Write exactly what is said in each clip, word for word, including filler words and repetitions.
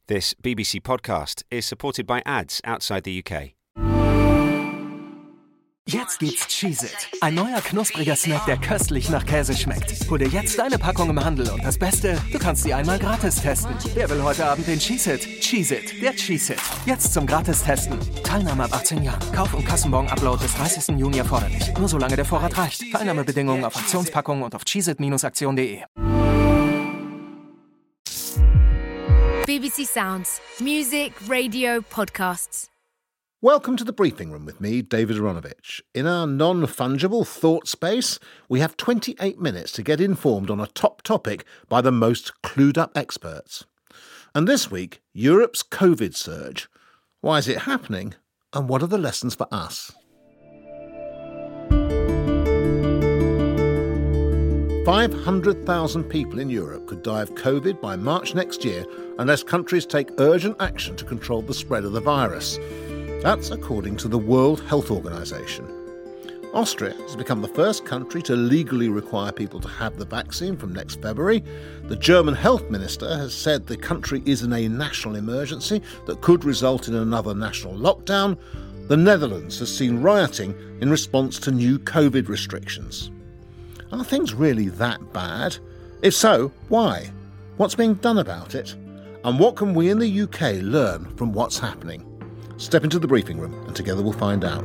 This B B C podcast is supported by ads outside the U K. Jetzt gibt's Cheez-It, ein neuer knuspriger Snack, der köstlich nach Käse schmeckt. Hol dir jetzt deine Packung im Handel und das Beste, du kannst sie einmal gratis testen. Wer will heute Abend den Cheez-It? Cheez-It, der Cheez-It. Jetzt zum Gratis-Testen. Teilnahme ab achtzehn Jahren. Kauf- und Kassenbon-Upload bis dreißigsten Juni erforderlich. Nur solange der Vorrat reicht. Teilnahmebedingungen auf Aktionspackungen und auf cheezit Aktion punkt de. B B C Sounds. Music, radio, podcasts. Welcome to the Briefing Room with me, David Aronovich. In our non-fungible thought space, we have twenty-eight minutes to get informed on a top topic by the most clued-up experts. And this week, Europe's COVID surge. Why is it happening? And what are the lessons for us? five hundred thousand people in Europe could die of COVID by March next year unless countries take urgent action to control the spread of the virus. That's according to the World Health Organization. Austria has become the first country to legally require people to have the vaccine from next February. The German health minister has said the country is in a national emergency that could result in another national lockdown. The Netherlands has seen rioting in response to new COVID restrictions. Are things really that bad? If so, why? What's being done about it? And what can we in the U K learn from what's happening? Step into the briefing room and together we'll find out.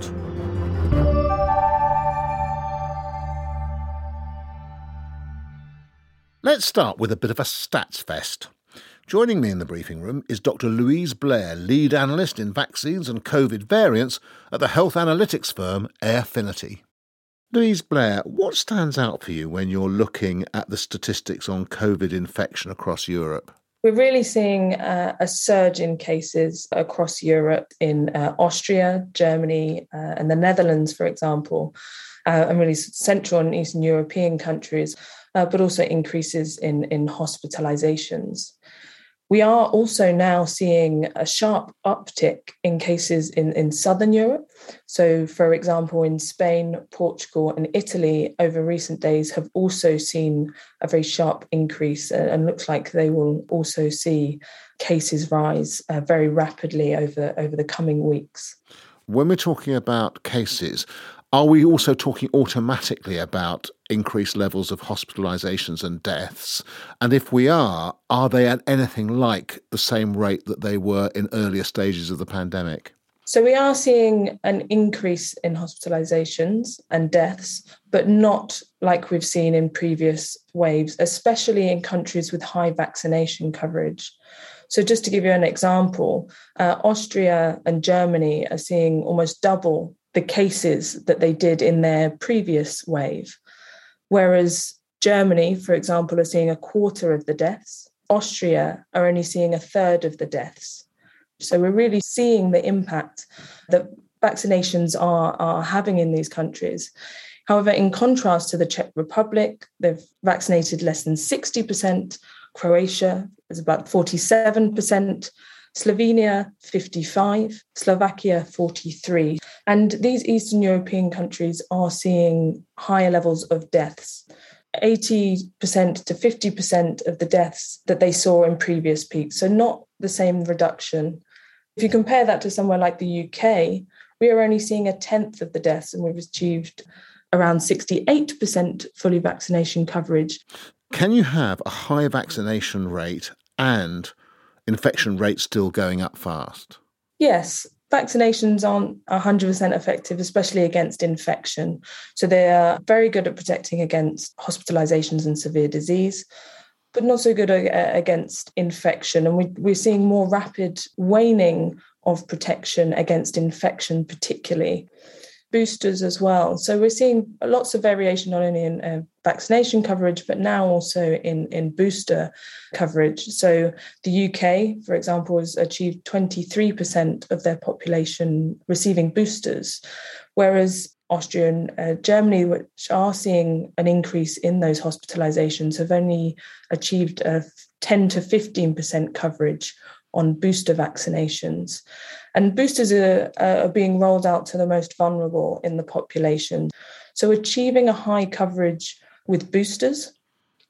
Let's start with a bit of a stats fest. Joining me in the briefing room is Doctor Louise Blair, lead analyst in vaccines and COVID variants at the health analytics firm Airfinity. Louise Blair, what stands out for you when you're looking at the statistics on COVID infection across Europe? We're really seeing uh, a surge in cases across Europe in uh, Austria, Germany, uh, and the Netherlands, for example, uh, and really Central and Eastern European countries, uh, but also increases in, in hospitalizations. We are also now seeing a sharp uptick in cases in, in Southern Europe. So, for example, in Spain, Portugal and Italy over recent days have also seen a very sharp increase and looks like they will also see cases rise uh, very rapidly over, over the coming weeks. When we're talking about cases, are we also talking automatically about increased levels of hospitalisations and deaths? And if we are, are they at anything like the same rate that they were in earlier stages of the pandemic? So we are seeing an increase in hospitalisations and deaths, but not like we've seen in previous waves, especially in countries with high vaccination coverage. So just to give you an example, uh, Austria and Germany are seeing almost double the cases that they did in their previous wave. Whereas Germany, for example, are seeing a quarter of the deaths. Austria are only seeing a third of the deaths. So we're really seeing the impact that vaccinations are, are having in these countries. However, in contrast to the Czech Republic, they've vaccinated less than sixty percent. Croatia is about forty-seven percent. Slovenia, fifty-five, Slovakia, forty-three. And these Eastern European countries are seeing higher levels of deaths, eighty percent to fifty percent of the deaths that they saw in previous peaks. So not the same reduction. If you compare that to somewhere like the U K, we are only seeing a tenth of the deaths and we've achieved around sixty-eight percent fully vaccination coverage. Can you have a high vaccination rate and infection rates still going up fast? Yes, vaccinations aren't one hundred percent effective, especially against infection. So they are very good at protecting against hospitalizations and severe disease, but not so good against infection. And we, we're seeing more rapid waning of protection against infection, particularly. Boosters as well. So we're seeing lots of variation, not only in uh, vaccination coverage, but now also in, in booster coverage. So the U K, for example, has achieved twenty-three percent of their population receiving boosters, whereas Austria and uh, Germany, which are seeing an increase in those hospitalizations, have only achieved a ten to fifteen percent coverage on booster vaccinations. And boosters are, are being rolled out to the most vulnerable in the population. So achieving a high coverage with boosters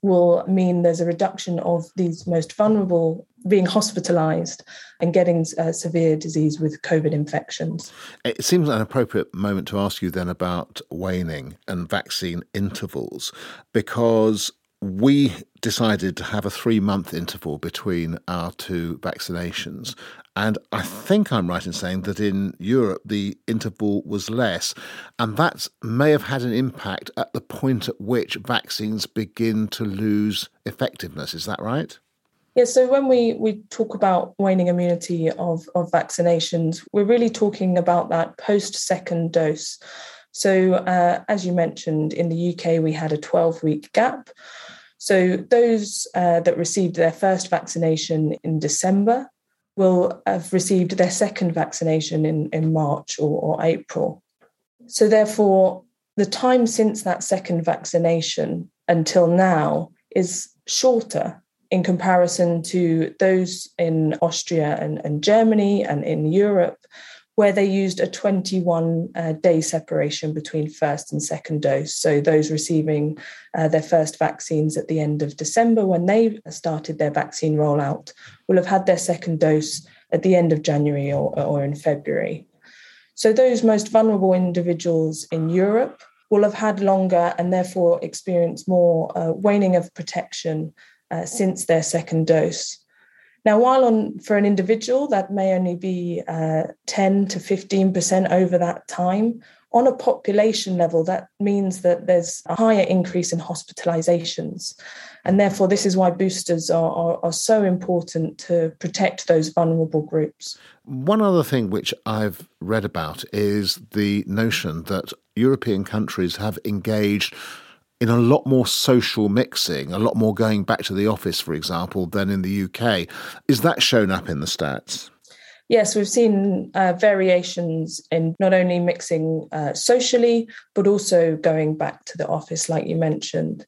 will mean there's a reduction of these most vulnerable being hospitalised and getting uh, severe disease with COVID infections. It seems an appropriate moment to ask you then about waning and vaccine intervals, because we decided to have a three-month interval between our two vaccinations. And I think I'm right in saying that in Europe, the interval was less. And that may have had an impact at the point at which vaccines begin to lose effectiveness. Is that right? Yeah, so when we, we talk about waning immunity of, of vaccinations, we're really talking about that post-second dose. So uh, as you mentioned, in the U K, we had a twelve-week gap. So those uh, that received their first vaccination in December will have received their second vaccination in, in March or, or April. So therefore, the time since that second vaccination until now is shorter in comparison to those in Austria and, and Germany and in Europe, where they used a twenty-one day separation between first and second dose. So those receiving uh, their first vaccines at the end of December, when they started their vaccine rollout, will have had their second dose at the end of January or, or in February. So those most vulnerable individuals in Europe will have had longer and therefore experienced more uh, waning of protection uh, since their second dose. Now, while on for an individual, that may only be uh, ten to fifteen percent over that time, on a population level, that means that there's a higher increase in hospitalizations. And therefore, this is why boosters are, are, are so important to protect those vulnerable groups. One other thing which I've read about is the notion that European countries have engaged in a lot more social mixing, a lot more going back to the office, for example, than in the U K. Is that shown up in the stats? Yes, we've seen uh, variations in not only mixing uh, socially, but also going back to the office, like you mentioned.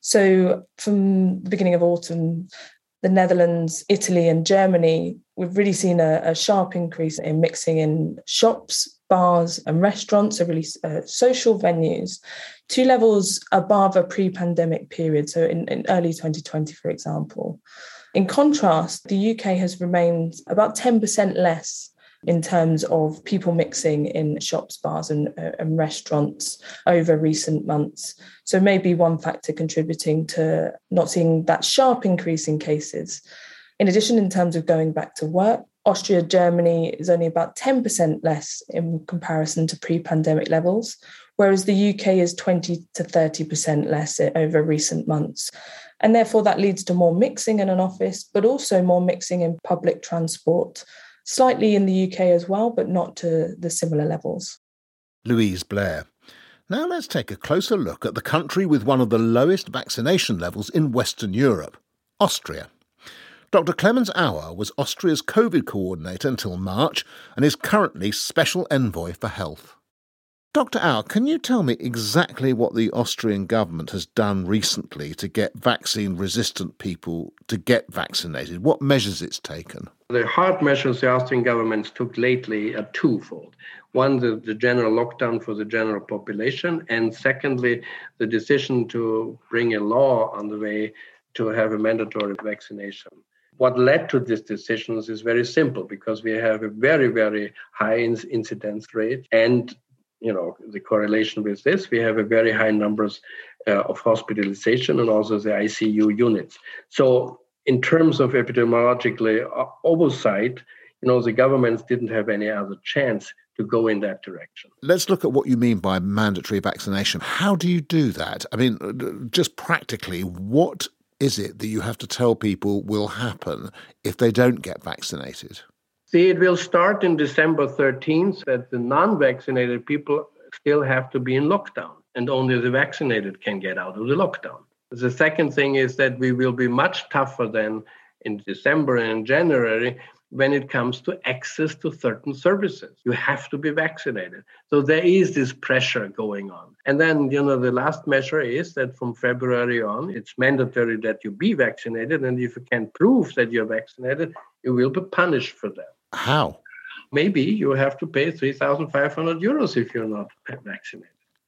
So from the beginning of autumn, the Netherlands, Italy and Germany, we've really seen a, a sharp increase in mixing in shops, bars and restaurants, so really uh, social venues, to levels above a pre-pandemic period, so in, in early twenty twenty, for example. In contrast, the U K has remained about ten percent less in terms of people mixing in shops, bars and, uh, and restaurants over recent months. So maybe one factor contributing to not seeing that sharp increase in cases. In addition, in terms of going back to work, Austria, Germany is only about ten percent less in comparison to pre-pandemic levels, whereas the U K is twenty to thirty percent less over recent months. And therefore, that leads to more mixing in an office, but also more mixing in public transport, slightly in the U K as well, but not to the similar levels. Louise Blair. Now let's take a closer look at the country with one of the lowest vaccination levels in Western Europe, Austria. Doctor Clemens Auer was Austria's COVID coordinator until March and is currently Special Envoy for Health. Doctor Auer, can you tell me exactly what the Austrian government has done recently to get vaccine-resistant people to get vaccinated? What measures it's taken? The hard measures the Austrian government took lately are twofold. One, the, the general lockdown for the general population, and secondly, the decision to bring a law on the way to have a mandatory vaccination. What led to these decisions is very simple, because we have a very, very high incidence rate, and you know, the correlation with this, we have a very high numbers uh, of hospitalization and also the I C U units. So in terms of epidemiologically oversight, you know, the governments didn't have any other chance to go in that direction. Let's look at what you mean by mandatory vaccination. How do you do that? I mean, just practically, what is it that you have to tell people will happen if they don't get vaccinated? See, it will start in December thirteenth that the non-vaccinated people still have to be in lockdown, and only the vaccinated can get out of the lockdown. The second thing is that we will be much tougher than in December and January when it comes to access to certain services. You have to be vaccinated. So there is this pressure going on. And then, you know, the last measure is that from February on, it's mandatory that you be vaccinated. And if you can prove that you're vaccinated, you will be punished for that. How? Maybe you have to pay three thousand five hundred euros if you're not vaccinated.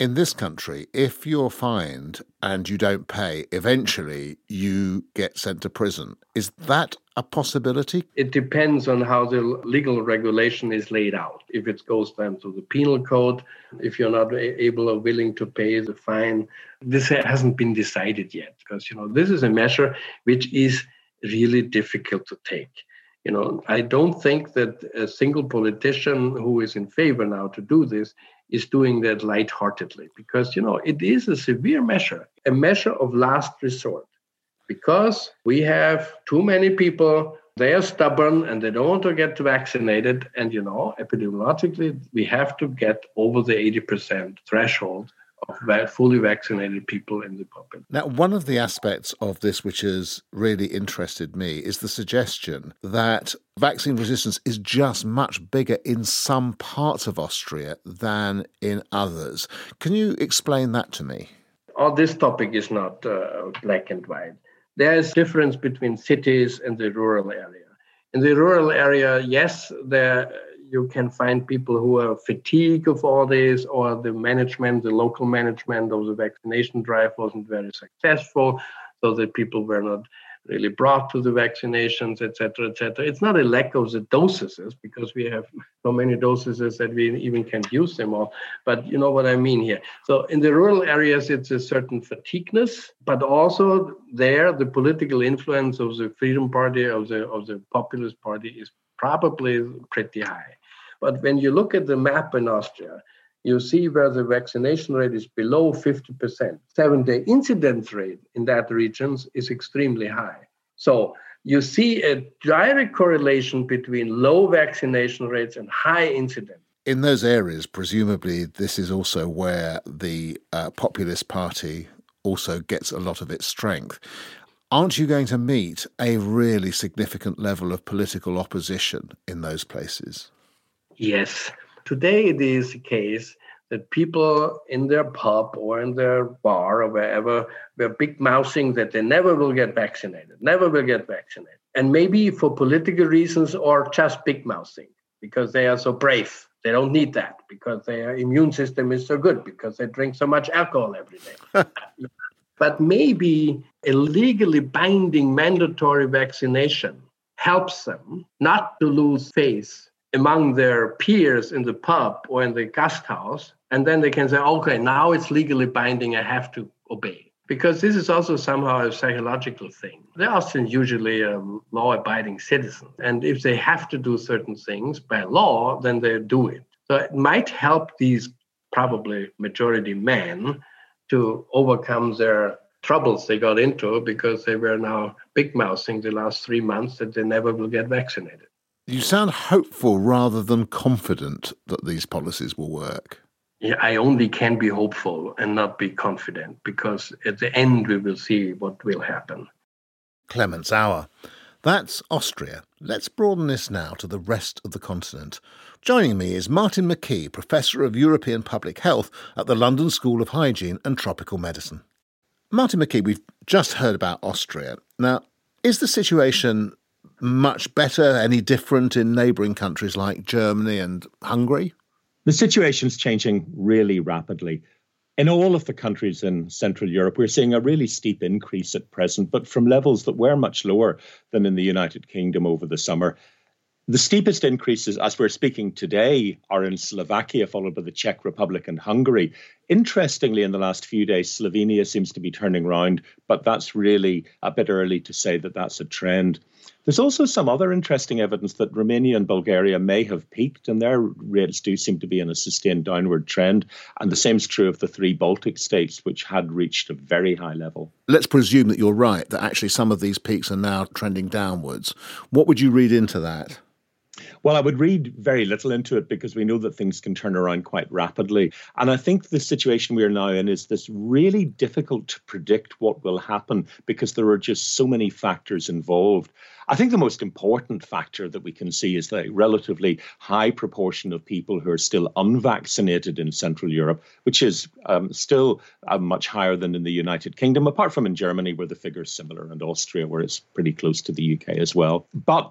In this country, if you're fined and you don't pay, eventually you get sent to prison. Is that a possibility? It depends on how the legal regulation is laid out. If it goes down to the penal code, if you're not able or willing to pay the fine, this hasn't been decided yet, because, you know, this is a measure which is really difficult to take. You know, I don't think that a single politician who is in favor now to do this is doing that lightheartedly, because, you know, it is a severe measure, a measure of last resort, because we have too many people, they are stubborn and they don't want to get vaccinated. And, you know, epidemiologically, we have to get over the eighty percent threshold of fully vaccinated people in the population. Now, one of the aspects of this which has really interested me is the suggestion that vaccine resistance is just much bigger in some parts of Austria than in others. Can you explain that to me? Oh, this topic is not uh, black and white. There is difference between cities and the rural area. In the rural area, yes, there you can find people who are fatigued of all this, or the management, the local management of the vaccination drive wasn't very successful, so that people were not really brought to the vaccinations, et cetera, et cetera. It's not a lack of the doses, because we have so many doses that we even can't use them all. But you know what I mean here. So in the rural areas, it's a certain fatigueness, but also there, the political influence of the Freedom Party, of the of the Populist Party, is probably pretty high. But when you look at the map in Austria, you see where the vaccination rate is below fifty percent. Seven-day incidence rate in that region is extremely high. So you see a direct correlation between low vaccination rates and high incidence. In those areas, presumably, this is also where the uh, Populist Party also gets a lot of its strength. Aren't you going to meet a really significant level of political opposition in those places? Yes. Today it is the case that people in their pub or in their bar or wherever were big mouthing that they never will get vaccinated, never will get vaccinated. And maybe for political reasons or just big mouthing, because they are so brave. They don't need that because their immune system is so good, because they drink so much alcohol every day. But maybe a legally binding mandatory vaccination helps them not to lose faith among their peers in the pub or in the guest house, and then they can say, okay, now it's legally binding, I have to obey. Because this is also somehow a psychological thing. The Austrians usually are law-abiding citizens, and if they have to do certain things by law, then they do it. So it might help these probably majority men to overcome their troubles they got into, because they were now big-mouthing the last three months that they never will get vaccinated. You sound hopeful rather than confident that these policies will work. Yeah, I only can be hopeful and not be confident, because at the end we will see what will happen. Clemens Auer. That's Austria. Let's broaden this now to the rest of the continent. Joining me is Martin McKee, Professor of European Public Health at the London School of Hygiene and Tropical Medicine. Martin McKee, we've just heard about Austria. Now, is the situation much better, any different in neighbouring countries like Germany and Hungary? The situation's changing really rapidly. In all of the countries in Central Europe, we're seeing a really steep increase at present, but from levels that were much lower than in the United Kingdom over the summer. The steepest increases, as we're speaking today, are in Slovakia, followed by the Czech Republic and Hungary. Interestingly, in the last few days, Slovenia seems to be turning round, but that's really a bit early to say that that's a trend. There's also some other interesting evidence that Romania and Bulgaria may have peaked, and their rates do seem to be in a sustained downward trend. And the same is true of the three Baltic states, which had reached a very high level. Let's presume that you're right, that actually some of these peaks are now trending downwards. What would you read into that? Well, I would read very little into it, because we know that things can turn around quite rapidly. And I think the situation we are now in is this really difficult to predict what will happen, because there are just so many factors involved. I think the most important factor that we can see is the relatively high proportion of people who are still unvaccinated in Central Europe, which is um, still uh, much higher than in the United Kingdom, apart from in Germany, where the figure is similar, and Austria, where it's pretty close to the U K as well. But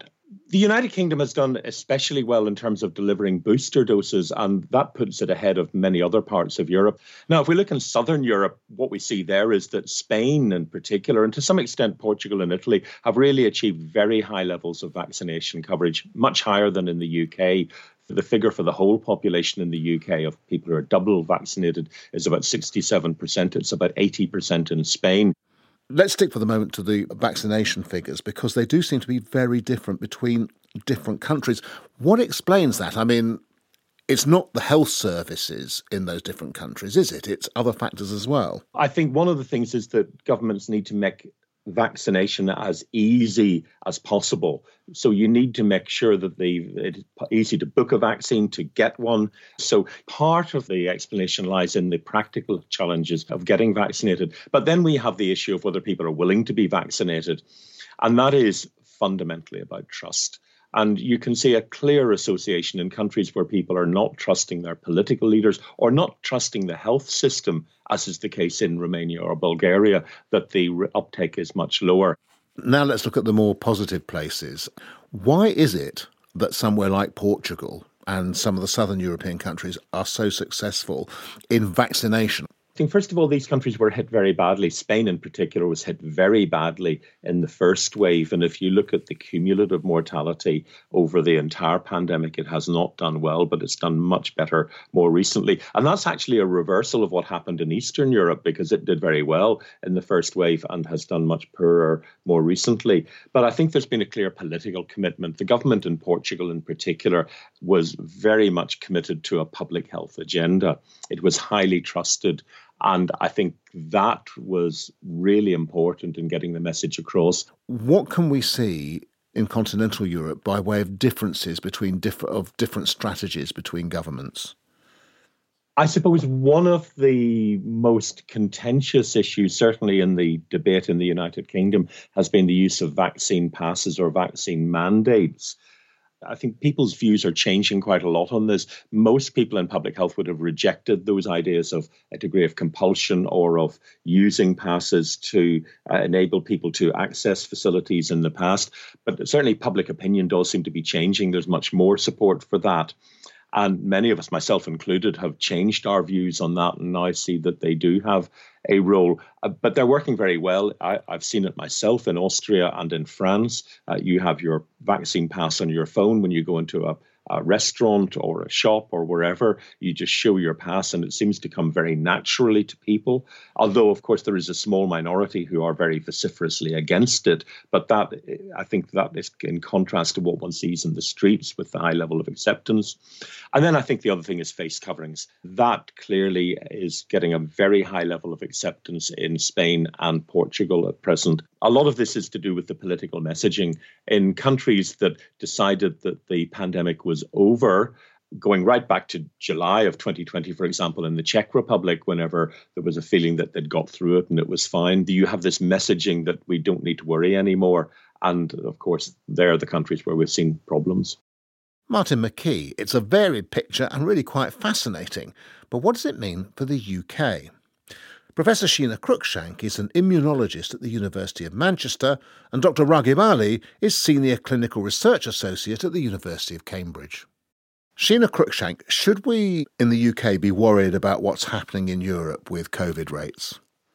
The United Kingdom has done especially well in terms of delivering booster doses, and that puts it ahead of many other parts of Europe. Now, if we look in southern Europe, what we see there is that Spain in particular, and to some extent Portugal and Italy, have really achieved very high levels of vaccination coverage, much higher than in the U K. The figure for the whole population in the U K of people who are double vaccinated is about sixty-seven percent. It's about eighty percent in Spain. Let's stick for the moment to the vaccination figures, because they do seem to be very different between different countries. What explains that? I mean, it's not the health services in those different countries, is it? It's other factors as well. I think one of the things is that governments need to make vaccination as easy as possible. So you need to make sure that they, it's easy to book a vaccine, to get one. So part of the explanation lies in the practical challenges of getting vaccinated. But then we have the issue of whether people are willing to be vaccinated. And that is fundamentally about trust. And you can see a clear association in countries where people are not trusting their political leaders or not trusting the health system, as is the case in Romania or Bulgaria, that the uptake is much lower. Now let's look at the more positive places. Why is it that somewhere like Portugal and some of the southern European countries are so successful in vaccination? I think, first of all, these countries were hit very badly. Spain in particular was hit very badly in the first wave. And if you look at the cumulative mortality over the entire pandemic, it has not done well, but it's done much better more recently. And that's actually a reversal of what happened in Eastern Europe, because it did very well in the first wave and has done much poorer more recently. But I think there's been a clear political commitment. The government in Portugal in particular was very much committed to a public health agenda. It was highly trusted. And I think that was really important in getting the message across. What can we see in continental Europe by way of differences between different of different strategies between governments? I suppose one of the most contentious issues, certainly in the debate in the United Kingdom, has been the use of vaccine passes or vaccine mandates. I think people's views are changing quite a lot on this. Most people in public health would have rejected those ideas of a degree of compulsion or of using passes to uh, enable people to access facilities in the past. But certainly public opinion does seem to be changing. There's much more support for that. And many of us, myself included, have changed our views on that and now see that they do have a role. Uh, but they're working very well. I, I've seen it myself in Austria and in France. Uh, you have your vaccine pass on your phone when you go into a, a restaurant or a shop or wherever. You just show your pass and it seems to come very naturally to people. Although, of course, there is a small minority who are very vociferously against it. But that, I think that is in contrast to what one sees in the streets with the high level of acceptance. And then I think the other thing is face coverings. That clearly is getting a very high level of acceptance in Spain and Portugal at present. A lot of this is to do with the political messaging in countries that decided that the pandemic was over, going right back to July of twenty twenty, for example, in the Czech Republic, whenever there was a feeling that they'd got through it and it was fine. You have this messaging that we don't need to worry anymore. And of course, they're the countries where we've seen problems. Martin McKee, it's a varied picture and really quite fascinating. But what does it mean for the U K? Professor Sheena Cruikshank is an immunologist at the University of Manchester, and Doctor Raghib Ali is Senior Clinical Research Associate at the University of Cambridge. Sheena Cruikshank, should we in the U K be worried about what's happening in Europe with COVID rates?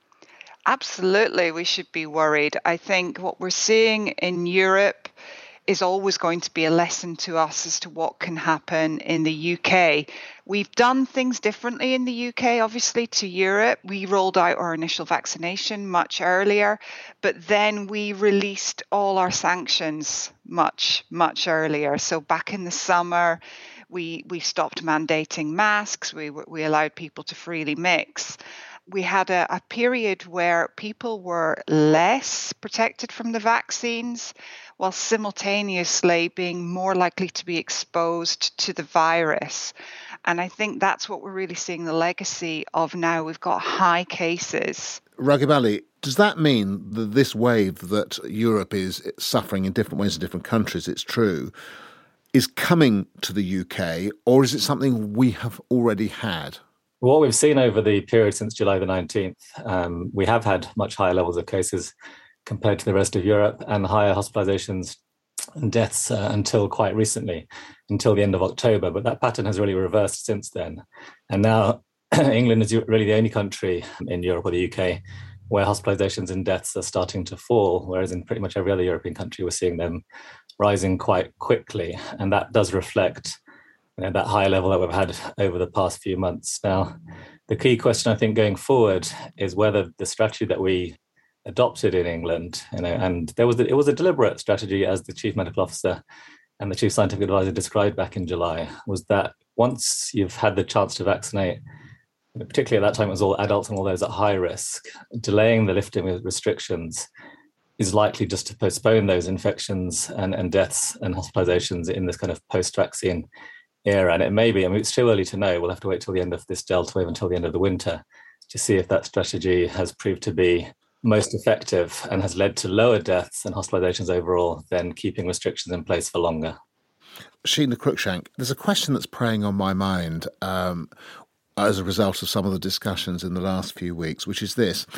Absolutely, we should be worried. I think what we're seeing in Europe is always going to be a lesson to us as to what can happen in the U K. We've done things differently in the U K, obviously, to Europe. We rolled out our initial vaccination much earlier, but then we released all our sanctions much, much earlier. So back in the summer, we we stopped mandating masks. We we allowed people to freely mix. We had a, a period where people were less protected from the vaccines, while simultaneously being more likely to be exposed to the virus. And I think that's what we're really seeing the legacy of now. We've got high cases. Raghib Ali, does that mean that this wave that Europe is suffering in different ways in different countries, it's true, is coming to the U K, or is it something we have already had? What we've seen over the period since July the nineteenth, um, we have had much higher levels of cases compared to the rest of Europe and higher hospitalizations and deaths uh, until quite recently, until the end of October. But that pattern has really reversed since then. And now England is really the only country in Europe or the U K where hospitalizations and deaths are starting to fall, whereas in pretty much every other European country, we're seeing them rising quite quickly. And that does reflect, you know, that high level that we've had over the past few months. Now, the key question, I think, going forward is whether the strategy that we adopted in England, you know, and there was a, it was a deliberate strategy, as the Chief Medical Officer and the Chief Scientific Advisor described back in July, was that once you've had the chance to vaccinate, particularly at that time it was all adults and all those at high risk, delaying the lifting of restrictions is likely just to postpone those infections and, and deaths and hospitalizations in this kind of post-vaccine era. And it may be, I mean, it's too early to know. We'll have to wait till the end of this Delta wave, until the end of the winter, to see if that strategy has proved to be most effective and has led to lower deaths and hospitalizations overall than keeping restrictions in place for longer. Sheena Cruikshank, there's a question that's preying on my mind um, as a result of some of the discussions in the last few weeks, which is this.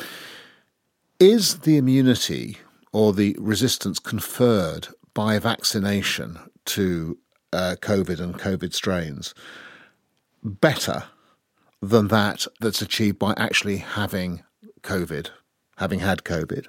Is the immunity or the resistance conferred by vaccination to uh, COVID and COVID strains better than that that's achieved by actually having COVID, having had COVID?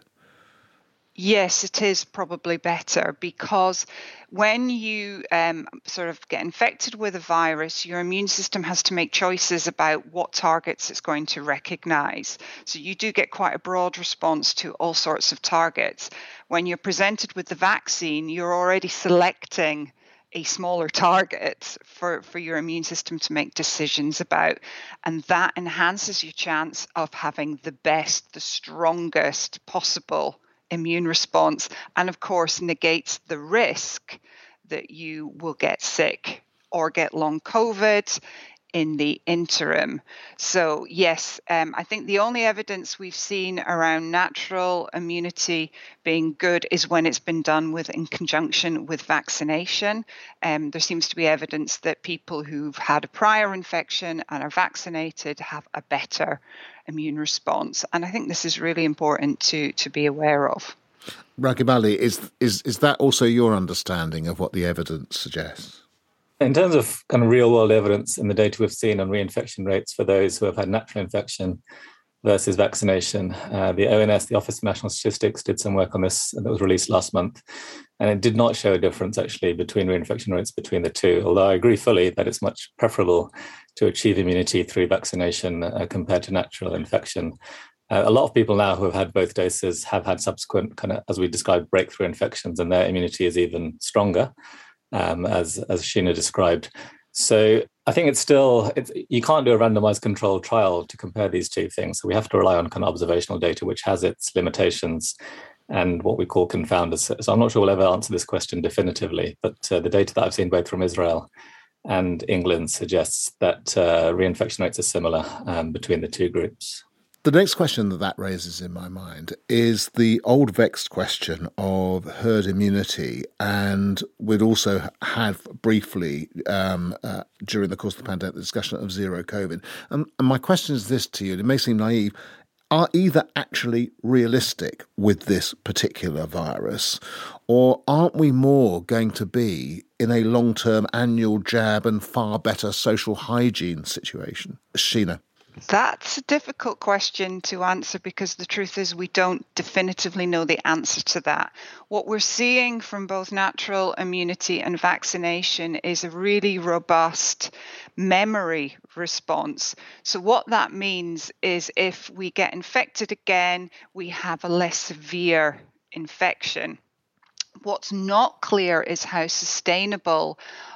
Yes, it is probably better, because when you um, sort of get infected with a virus, your immune system has to make choices about what targets it's going to recognize. So you do get quite a broad response to all sorts of targets. When you're presented with the vaccine, you're already selecting a smaller target for, for your immune system to make decisions about. And that enhances your chance of having the best, the strongest possible immune response, and of course negates the risk that you will get sick or get long COVID in the interim. So yes, um, I think the only evidence we've seen around natural immunity being good is when it's been done with in conjunction with vaccination. Um, there seems to be evidence that people who've had a prior infection and are vaccinated have a better immune response. And I think this is really important to, to be aware of. Raghib Ali, is, is, is that also your understanding of what the evidence suggests? In terms of kind of real world evidence and the data we've seen on reinfection rates for those who have had natural infection versus vaccination, uh, the O N S, the Office of National Statistics, did some work on this that was released last month. And it did not show a difference actually between reinfection rates between the two, although I agree fully that it's much preferable to achieve immunity through vaccination uh, compared to natural infection. Uh, a lot of people now who have had both doses have had subsequent kind of, as we described, breakthrough infections, and their immunity is even stronger. Um, as as Sheena described. So I think it's still, it's, you can't do a randomized controlled trial to compare these two things. So we have to rely on kind of observational data, which has its limitations and what we call confounders. So I'm not sure we'll ever answer this question definitively, but uh, the data that I've seen both from Israel and England suggests that uh, reinfection rates are similar um, between the two groups. The next question that that raises in my mind is the old vexed question of herd immunity, and we'd also had briefly um, uh, during the course of the pandemic the discussion of zero COVID. And, and my question is this to you, and it may seem naive, are either actually realistic with this particular virus, or aren't we more going to be in a long-term annual jab and far better social hygiene situation? Sheena? That's a difficult question to answer, because the truth is we don't definitively know the answer to that. What we're seeing from both natural immunity and vaccination is a really robust memory response. So what that means is if we get infected again, we have a less severe infection. What's not clear is how sustainable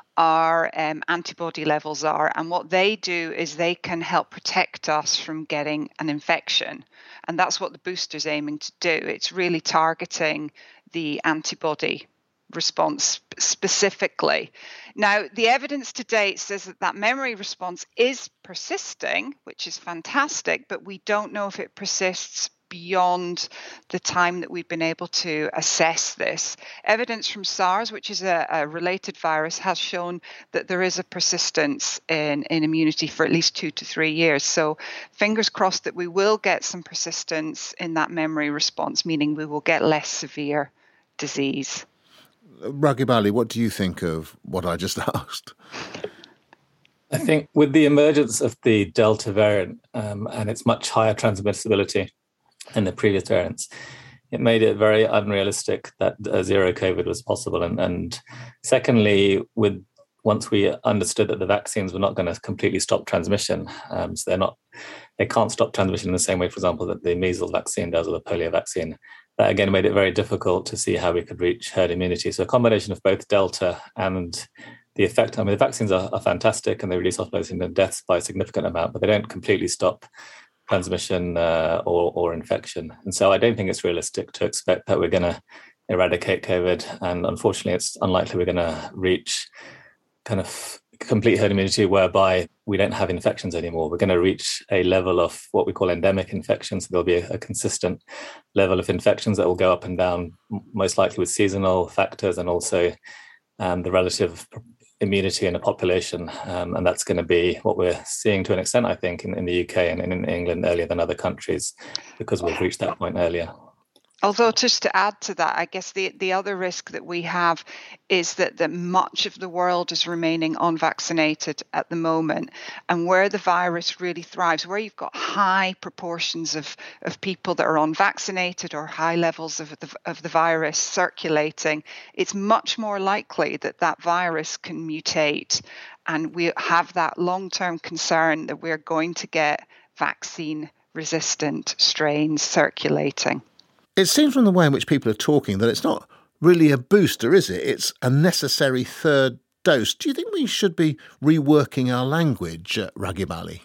our um, antibody levels are, and what they do is they can help protect us from getting an infection, and that's what the booster's aiming to do. It's really targeting the antibody response specifically. Now, the evidence to date says that that memory response is persisting, which is fantastic, but we don't know if it persists beyond the time that we've been able to assess this. Evidence from SARS, which is a, a related virus, has shown that there is a persistence in, in immunity for at least two to three years. So fingers crossed that we will get some persistence in that memory response, meaning we will get less severe disease. Raghib Ali, what do you think of what I just asked? I think with the emergence of the Delta variant um, and its much higher transmissibility than the previous variants, it made it very unrealistic that uh, zero COVID was possible. And, and secondly, with once we understood that the vaccines were not going to completely stop transmission, um, so they're not, they can't stop transmission in the same way, for example, that the measles vaccine does or the polio vaccine. That again made it very difficult to see how we could reach herd immunity. So a combination of both Delta and the effect, I mean, the vaccines are, are fantastic and they reduce hospitalization and deaths by a significant amount, but they don't completely stop transmission uh, or, or infection. And so I don't think it's realistic to expect that we're going to eradicate COVID. And unfortunately, it's unlikely we're going to reach kind of complete herd immunity whereby we don't have infections anymore. We're going to reach a level of what we call endemic infections. So there'll be a, a consistent level of infections that will go up and down, most likely with seasonal factors and also um, the relative immunity in a population. Um, and that's going to be what we're seeing to an extent, I think, in, in the U K and in England earlier than other countries, because we've reached that point earlier. Although, just to add to that, I guess the, the other risk that we have is that, that much of the world is remaining unvaccinated at the moment. And where the virus really thrives, where you've got high proportions of, of people that are unvaccinated or high levels of the, of the virus circulating, it's much more likely that that virus can mutate. And we have that long-term concern that we're going to get vaccine-resistant strains circulating. It seems from the way in which people are talking that it's not really a booster, is it? It's a necessary third dose. Do you think we should be reworking our language, uh, Raghib Ali?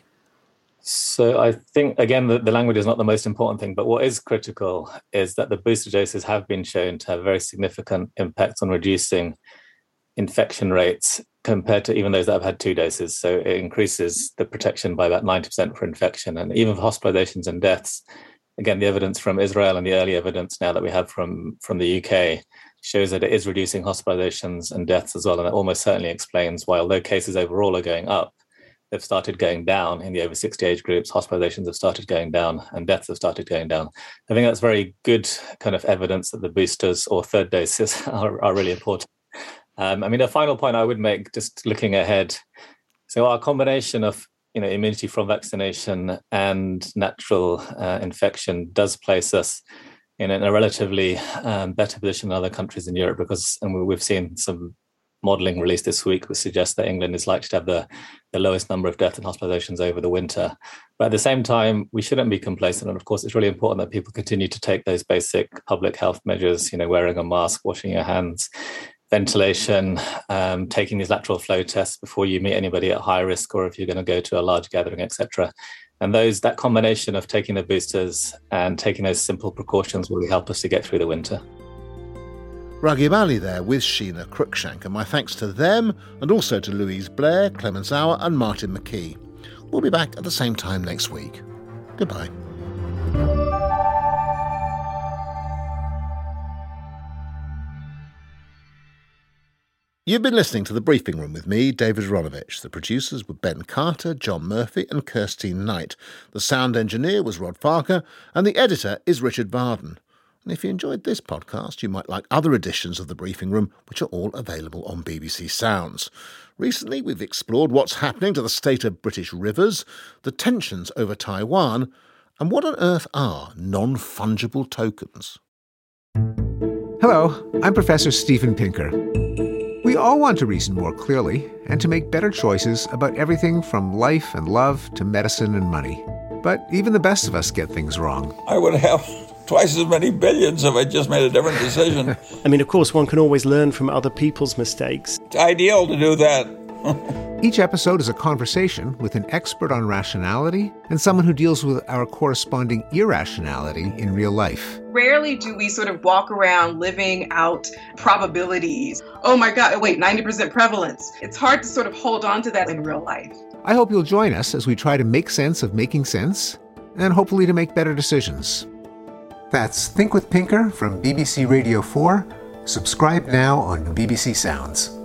So I think, again, the, the language is not the most important thing, but what is critical is that the booster doses have been shown to have very significant impacts on reducing infection rates compared to even those that have had two doses. So it increases the protection by about ninety percent for infection. And even for hospitalizations and deaths, again, the evidence from Israel and the early evidence now that we have from, from the U K shows that it is reducing hospitalizations and deaths as well. And that almost certainly explains why, although cases overall are going up, they've started going down in the over sixty age groups, hospitalizations have started going down and deaths have started going down. I think that's very good kind of evidence that the boosters or third doses are, are really important. Um, I mean, a final point I would make, just looking ahead. So our combination of you know, immunity from vaccination and natural uh, infection does place us in a relatively um, better position than other countries in Europe, because and we've seen some modelling released this week which suggests that England is likely to have the, the lowest number of deaths and hospitalizations over the winter. But at the same time, we shouldn't be complacent. And of course, it's really important that people continue to take those basic public health measures, you know, wearing a mask, washing your hands, ventilation, um, taking these lateral flow tests before you meet anybody at high risk or if you're going to go to a large gathering, et cetera. And those that combination of taking the boosters and taking those simple precautions will really help us to get through the winter. Raghib Ali there with Sheena Cruikshank, and my thanks to them and also to Louise Blair, Clemens Auer and Martin McKee. We'll be back at the same time next week. Goodbye. You've been listening to The Briefing Room with me, David Ronovich. The producers were Ben Carter, John Murphy and Kirstine Knight. The sound engineer was Rod Farker and the editor is Richard Varden. And if you enjoyed this podcast, you might like other editions of The Briefing Room, which are all available on B B C Sounds. Recently, we've explored what's happening to the state of British rivers, the tensions over Taiwan, and what on earth are non-fungible tokens. Hello, I'm Professor Steven Pinker. We all want to reason more clearly and to make better choices about everything from life and love to medicine and money. But even the best of us get things wrong. I would have twice as many billions if I just made a different decision. I mean, of course, one can always learn from other people's mistakes. It's ideal to do that. Each episode is a conversation with an expert on rationality and someone who deals with our corresponding irrationality in real life. Rarely do we sort of walk around living out probabilities. Oh my God, wait, ninety percent prevalence. It's hard to sort of hold on to that in real life. I hope you'll join us as we try to make sense of making sense and hopefully to make better decisions. That's Think with Pinker from B B C Radio four. Subscribe now on B B C Sounds.